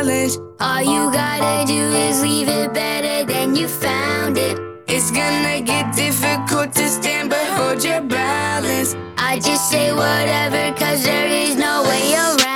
challenge. All you gotta do is leave it better than you found it. It's gonna get difficult to stand, but hold your balance. I just say whatever, cause there is no way around